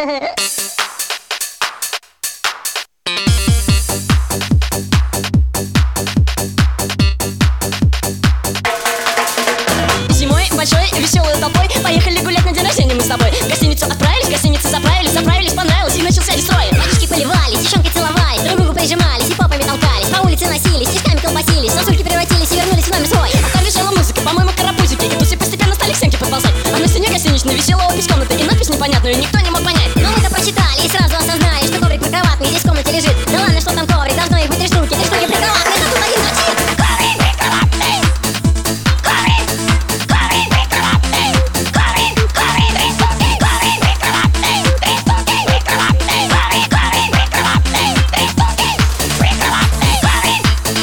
Зимой большой веселой толпой поехали гулять на день рождения мы с тобой. В гостиницу отправились, в гостинице заправились, понравилось и начался дестрой. Водички поливались, девчонки целовались, друг другу прижимались и попами толкались. По улице носились, стишками колбасились, сосульки превратились и вернулись в номер свой. А там визжала музыка, по-моему, карапузики, и тусы постепенно стали к стенке подползать. А на стене гостиничной висела опись комнаты и надпись непонятную никто не мог понять. Но мы-то прочитали и сразу осознали, что коврик прикроватный здесь в комнате лежит. Да ладно, что там коврик, должно их быть 3 штуки, 3 штуки прикроватные, да тут один ночит. Коврик прикроватный, коврик, коврик прикроватный, коврик, коврик 3 штуки, коврик прикроватный, 3 штуки прикроватный, коврик, коврик прикроватный, 3 штуки прикроватный, коврик,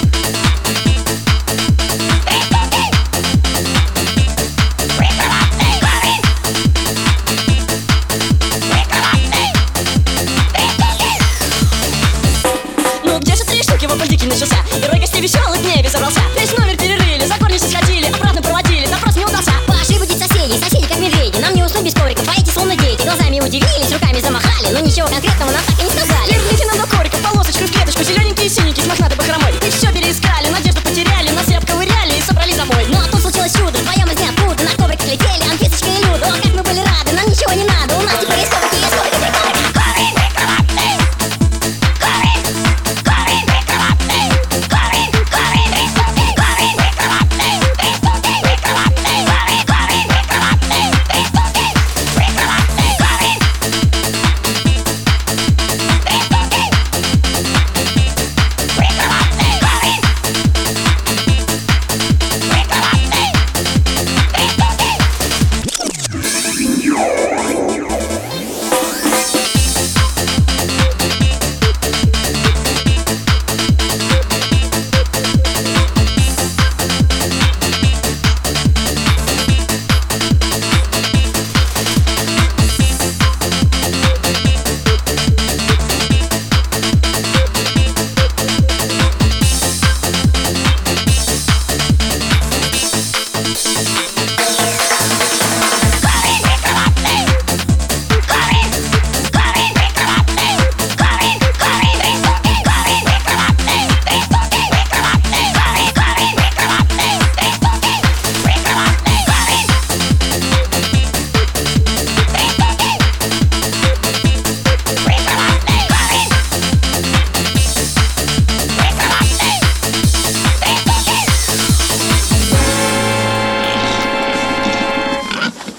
3 штуки прикроватный, коврик. Ну где же 3 штуки, вопль дикий начался. Герой гостей веселых в небе собрался. Весь номер перерыли, за горницу сходили, обратно проводили, допрос не удался. Пошли будить соседей, соседи как медведи. Нам не уснуть без ковриков, а эти словно дети. Глазами удивились, руками замахали, но ничего конкретного нам так и не сказали. Верните нам до коврика, полосочку в клеточку, зелененькие и синенькие с мохнатой бахромой. И все переискали, надежду потеряли, нас и обковыряли и собрали домой. Ну а тут случилось чудо, вдвоем из ниоткуда. На коврик летели Анфисочка и Люда. О, как мы были рады, нам ничего не надо. У нас теперь есть коврики, есть коврики, коврик. Коврик прикроватный, коврик, коврик прикроватный, коврик, коврик 3 штуки, коврик прикроватный, 3 штуки прикроватный, коврик, коврик прикроватный, 3 штуки прикроватный, коврик, 3 штуки прикроватный, коврик, прикроватный, 3 штуки.